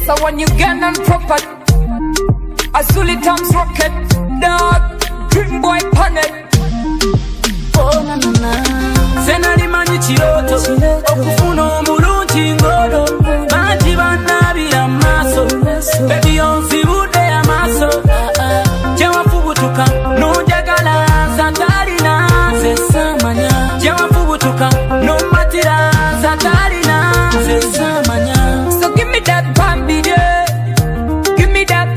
So when you get on proper, a Sully Tom's rocket, dog, dream boy panic. Oh na na na. Senali manyi chiroto, okufuna omulungi ngodo. Bangi bannabira amaso, baby onzibude amaso. Gyewafubutuka n'onjagala satalina nze samanya. Gyewafubutuka n'ommatira satalina nze samanya. So give me that bambi, yeah. Give me that,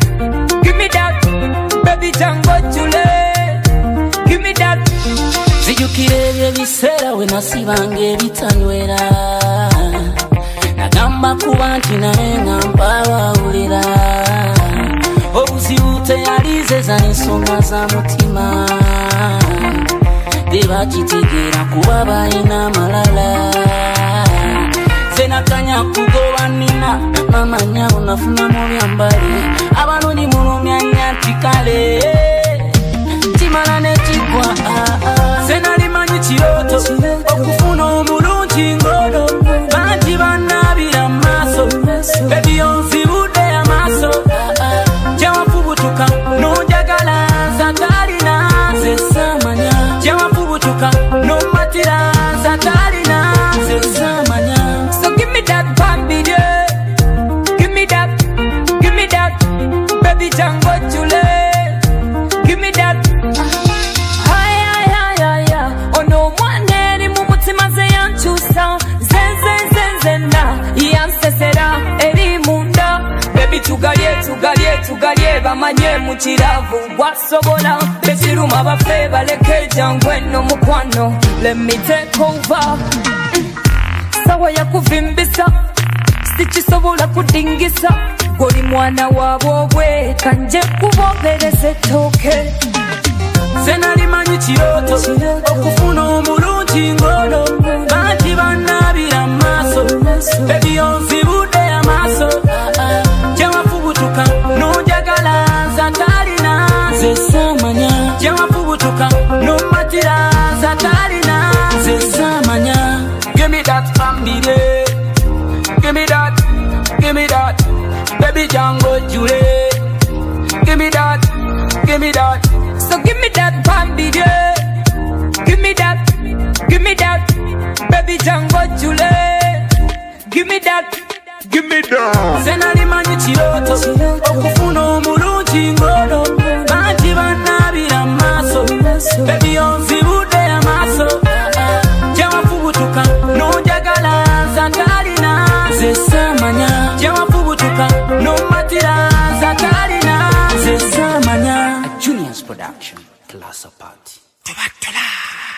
baby Django Jule. Give me that. Zijukire ebiseera we nasibanga ebitanywera, nagamba kuba nti naye nga mpabawulira. Obuzibu teyalizeza ensonga za mutima, tebakitegeera kuba balina amalala. Nze nakanya kugoba nina namanya onafuna mu byambali, abanoni mulumya nnyo nti kale kimala ne kigwa. Senali manyi chiroto, okufuna omulungi ngodo. Bangi bannabira amaso, baby onzibude amaso. Gyewafubutuka n'onjagala satalina nze samanya. Gyewafubutuka n'ommatira satalina nze samanya. So give me that bambi, yeah. Give me that, baby Django Jule. Give me that. Ono mwaneri mu mutima ze yankyusa, zenzenzenzena yansesera eri munda. Baby tugalye bamanye mu kiravu bwasobola. Bekiruma bafe baleke Django eno mukwano. Let me take over. Sawa ya kuvimbisa, sikisobola kudingisa. Goli mwana wabobwe kanje kubobereza ettooke. Senali manyi chiroto, okufuna omulungi ngodo. Bangi bannabira amaso, baby onzibude amaso. Gyewafubutuka n'onjagala satalina nze samanya. Gyewafubutuka n'ommatira satalina nze samanya. Give me that family, give me that, baby Django Jule. Give me that. So give me that bambi, yeah. Give me that, baby Django Jule. Give me that. Senali manyi chiroto, okufuna omulungi ngodo. Bangi bannabira amaso, baby onzibude amaso. Gyewafubutuka n'onjagala satalina nze samanya. Gyewafubutuka n'ommatira satalina nze samanya. Junior's production, class apart.